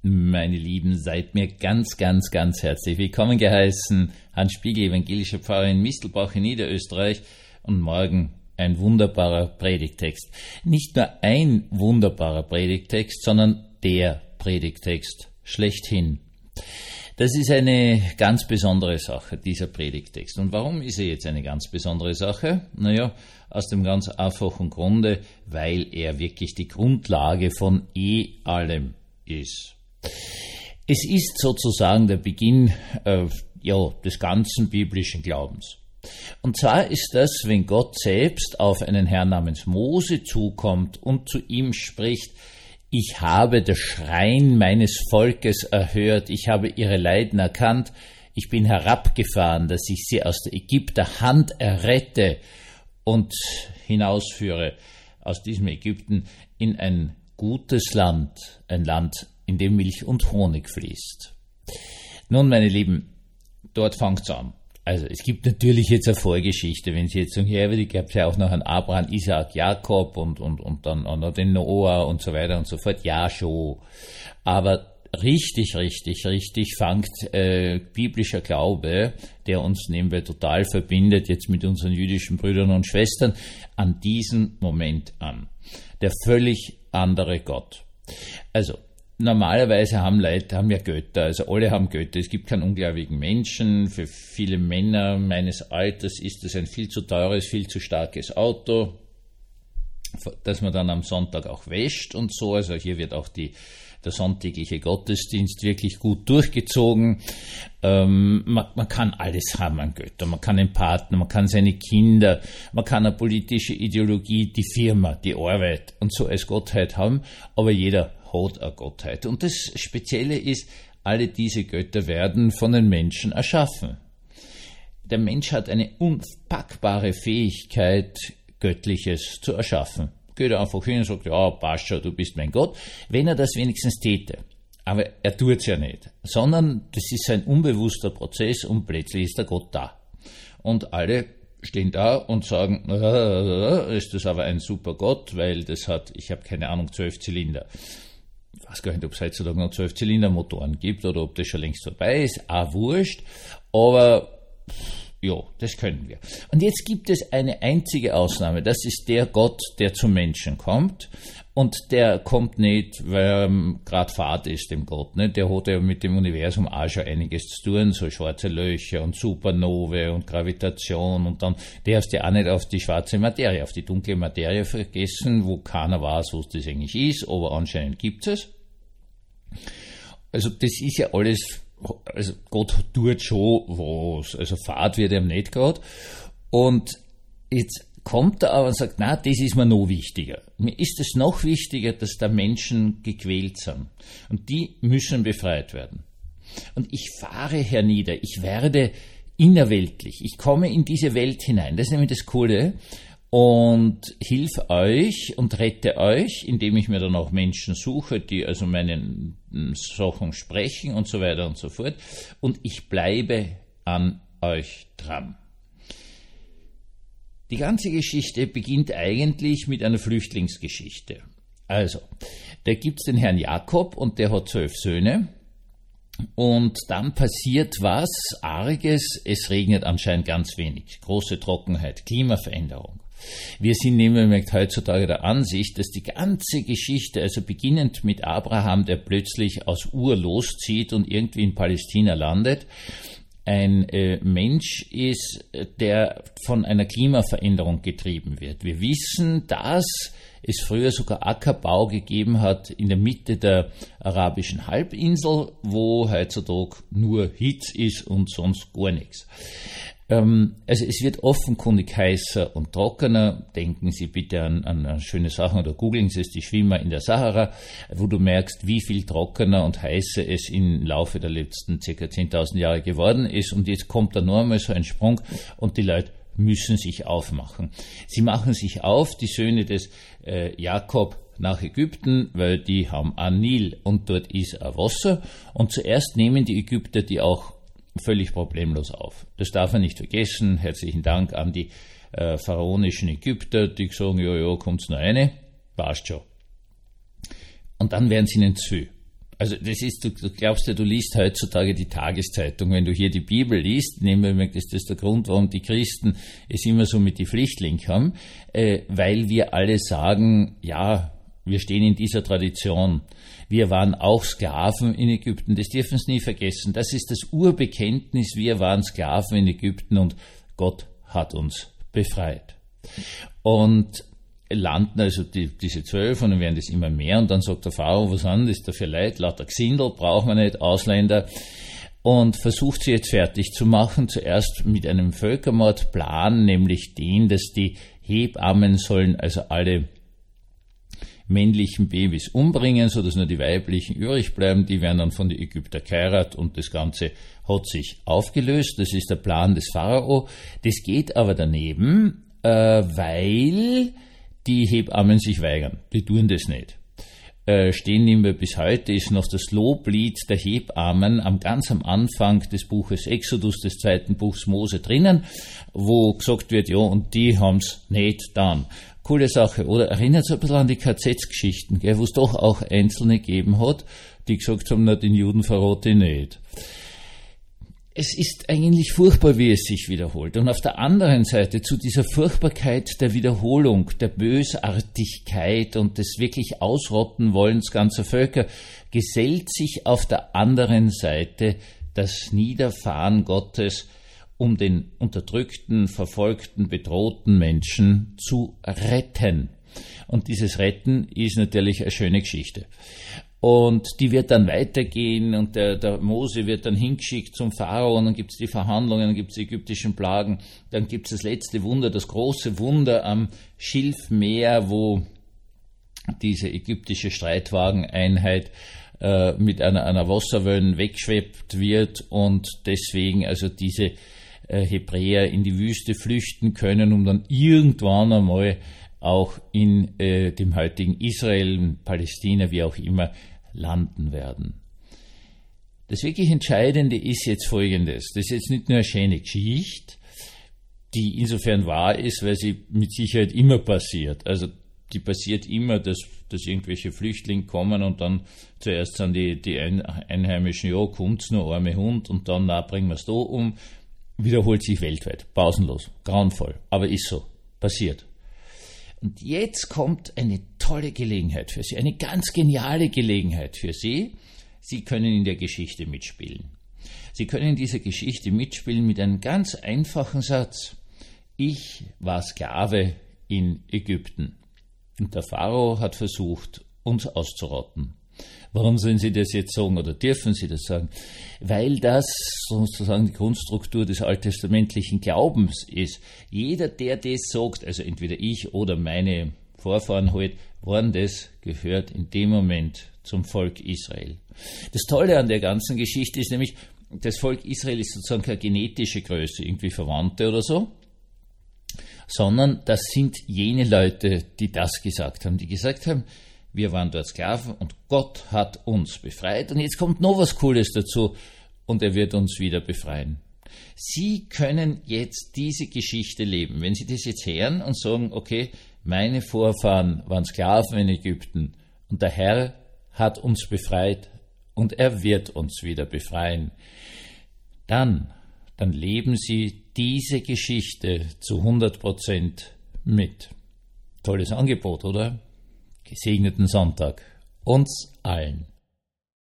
Meine Lieben, seid mir ganz, ganz, ganz herzlich willkommen geheißen. Hans Spiegel, evangelischer Pfarrer in Mistelbach in Niederösterreich, und morgen ein wunderbarer Predigttext. Nicht nur ein wunderbarer Predigttext, sondern der Predigttext schlechthin. Das ist eine ganz besondere Sache, dieser Predigttext. Und warum ist er jetzt eine ganz besondere Sache? Naja, aus dem ganz einfachen Grunde, weil er wirklich die Grundlage von allem ist. Es ist sozusagen der Beginn des ganzen biblischen Glaubens. Und zwar ist das, wenn Gott selbst auf einen Herrn namens Mose zukommt und zu ihm spricht: Ich habe das Schreien meines Volkes erhört, ich habe ihre Leiden erkannt, ich bin herabgefahren, dass ich sie aus der Ägypter Hand errette und hinausführe aus diesem Ägypten in ein gutes Land, ein Land, in dem Milch und Honig fließt. Nun, meine Lieben, dort fängt's an. Also es gibt natürlich jetzt eine Vorgeschichte, wenn Sie jetzt sagen, ja, ich glaube ja auch noch an Abraham, Isaak, Jakob und dann auch noch den Noah und so weiter und so fort. Ja, schon. Aber richtig fängt biblischer Glaube, der uns nebenbei total verbindet, jetzt mit unseren jüdischen Brüdern und Schwestern, an diesem Moment an. Der völlig andere Gott. Also, normalerweise haben ja Götter, also alle haben Götter. Es gibt keinen ungläubigen Menschen. Für viele Männer meines Alters ist es ein viel zu teures, viel zu starkes Auto, das man dann am Sonntag auch wäscht und so. Also hier wird auch der sonntägliche Gottesdienst wirklich gut durchgezogen. Man kann alles haben an Göttern. Man kann einen Partner, man kann seine Kinder, man kann eine politische Ideologie, die Firma, die Arbeit und so als Gottheit haben, aber jeder hat eine Gottheit. Und das Spezielle ist, alle diese Götter werden von den Menschen erschaffen. Der Mensch hat eine unpackbare Fähigkeit, Göttliches zu erschaffen. Geht er einfach hin und sagt, ja, passt schon, du bist mein Gott, wenn er das wenigstens täte. Aber er tut es ja nicht, sondern das ist ein unbewusster Prozess und plötzlich ist der Gott da. Und alle stehen da und sagen, ist das aber ein super Gott, weil das hat, ich habe keine Ahnung, 12 Zylinder. Ich weiß gar nicht, ob es heutzutage noch 12-Zylinder-Motoren gibt oder ob das schon längst vorbei ist, auch wurscht, aber ja, das können wir. Und jetzt gibt es eine einzige Ausnahme, das ist der Gott, der zum Menschen kommt, und der kommt nicht, weil er gerade Fahrt ist, dem Gott, ne? Der hat ja mit dem Universum auch schon einiges zu tun, so schwarze Löcher und Supernovae und Gravitation, und dann darfst du ja auch nicht auf die schwarze Materie, auf die dunkle Materie vergessen, wo keiner weiß, was das eigentlich ist, aber anscheinend gibt es. Also das ist ja alles. Also Gott tut schon was, also Fahrt wird ihm nicht gerade. Und jetzt kommt er aber und sagt, na, das ist mir noch wichtiger. Mir ist es noch wichtiger, dass da Menschen gequält sind. Und die müssen befreit werden. Und ich fahre hernieder, ich werde innerweltlich, ich komme in diese Welt hinein. Das ist nämlich das Coole. Und hilf euch und rette euch, indem ich mir dann auch Menschen suche, die also meinen Sachen sprechen und so weiter und so fort. Und ich bleibe an euch dran. Die ganze Geschichte beginnt eigentlich mit einer Flüchtlingsgeschichte. Also, da gibt's den Herrn Jakob und der hat 12 Söhne. Und dann passiert was Arges, es regnet anscheinend ganz wenig. Große Trockenheit, Klimaveränderung. Wir sind nämlich heutzutage der Ansicht, dass die ganze Geschichte, also beginnend mit Abraham, der plötzlich aus Ur loszieht und irgendwie in Palästina landet, ein Mensch ist, der von einer Klimaveränderung getrieben wird. Wir wissen, dass es früher sogar Ackerbau gegeben hat in der Mitte der arabischen Halbinsel, wo heutzutage nur Hitze ist und sonst gar nichts. Also es wird offenkundig heißer und trockener. Denken Sie bitte an schöne Sachen oder googeln Sie es, die Schwimmer in der Sahara, wo du merkst, wie viel trockener und heißer es im Laufe der letzten ca. 10.000 Jahre geworden ist. Und jetzt kommt da noch einmal so ein Sprung und die Leute müssen sich aufmachen. Sie machen sich auf, die Söhne des Jakob, nach Ägypten, weil die haben einen Nil und dort ist ein Wasser. Und zuerst nehmen die Ägypter die auch völlig problemlos auf. Das darf man nicht vergessen. Herzlichen Dank an die pharaonischen Ägypter, die sagen, ja, kommt's noch eine, passt schon. Und dann werden sie ihnen zu. Also das ist, du glaubst ja, du liest heutzutage die Tageszeitung, wenn du hier die Bibel liest, nehmen wir, das ist der Grund, warum die Christen es immer so mit die Flüchtlinge haben, weil wir alle sagen, ja, wir stehen in dieser Tradition. Wir waren auch Sklaven in Ägypten, das dürfen Sie nie vergessen. Das ist das Urbekenntnis, wir waren Sklaven in Ägypten und Gott hat uns befreit. Und landen also diese 12 und dann werden das immer mehr und dann sagt der Pharao, was haben das da für Leute, lauter Gesindel, brauchen wir nicht, Ausländer, und versucht sie jetzt fertig zu machen, zuerst mit einem Völkermordplan, nämlich den, dass die Hebammen sollen also alle männlichen Babys umbringen, sodass nur die weiblichen übrig bleiben, die werden dann von den Ägyptern geheiratet und das Ganze hat sich aufgelöst, das ist der Plan des Pharao, das geht aber daneben, weil die Hebammen sich weigern, die tun das nicht. Stehen immer bis heute, ist noch das Loblied der Hebammen ganz am Anfang des Buches Exodus, des zweiten Buchs Mose drinnen, wo gesagt wird, ja, und die haben's nicht getan. Coole Sache, oder? Erinnert so ein bisschen an die KZ-Geschichten, wo es doch auch Einzelne gegeben hat, die gesagt haben, na, den Juden verrate ich nicht. Es ist eigentlich furchtbar, wie es sich wiederholt. Und auf der anderen Seite zu dieser Furchtbarkeit der Wiederholung, der Bösartigkeit und des wirklich Ausrotten wollens ganzer Völker gesellt sich auf der anderen Seite das Niederfahren Gottes, um den unterdrückten, verfolgten, bedrohten Menschen zu retten. Und dieses Retten ist natürlich eine schöne Geschichte. Und die wird dann weitergehen und der Mose wird dann hingeschickt zum Pharao und dann gibt es die Verhandlungen, dann gibt es die ägyptischen Plagen, dann gibt es das letzte Wunder, das große Wunder am Schilfmeer, wo diese ägyptische Streitwageneinheit mit einer Wasserwelle weggeschwebt wird und deswegen also diese Hebräer in die Wüste flüchten können, um dann irgendwann einmal auch in dem heutigen Israel, Palästina, wie auch immer, landen werden. Das wirklich Entscheidende ist jetzt Folgendes. Das ist jetzt nicht nur eine schöne Geschichte, die insofern wahr ist, weil sie mit Sicherheit immer passiert. Also die passiert immer, dass irgendwelche Flüchtlinge kommen und dann zuerst sind die Einheimischen, ja, kommt's nur, arme Hund, und dann, na, bringen wir's da um. Wiederholt sich weltweit, pausenlos, grauenvoll, aber ist so, passiert. Und jetzt kommt eine tolle Gelegenheit für Sie, eine ganz geniale Gelegenheit für Sie. Sie können in der Geschichte mitspielen. Sie können in dieser Geschichte mitspielen mit einem ganz einfachen Satz. Ich war Sklave in Ägypten und der Pharao hat versucht, uns auszurotten. Warum sollen Sie das jetzt sagen oder dürfen Sie das sagen? Weil das sozusagen die Grundstruktur des alttestamentlichen Glaubens ist. Jeder, der das sagt, also entweder ich oder meine Vorfahren halt, waren das, gehört in dem Moment zum Volk Israel. Das Tolle an der ganzen Geschichte ist nämlich, das Volk Israel ist sozusagen keine genetische Größe, irgendwie Verwandte oder so, sondern das sind jene Leute, die das gesagt haben, wir waren dort Sklaven und Gott hat uns befreit. Und jetzt kommt noch was Cooles dazu und er wird uns wieder befreien. Sie können jetzt diese Geschichte leben. Wenn Sie das jetzt hören und sagen, okay, meine Vorfahren waren Sklaven in Ägypten und der Herr hat uns befreit und er wird uns wieder befreien, dann leben Sie diese Geschichte zu 100% mit. Tolles Angebot, oder? Gesegneten Sonntag uns allen.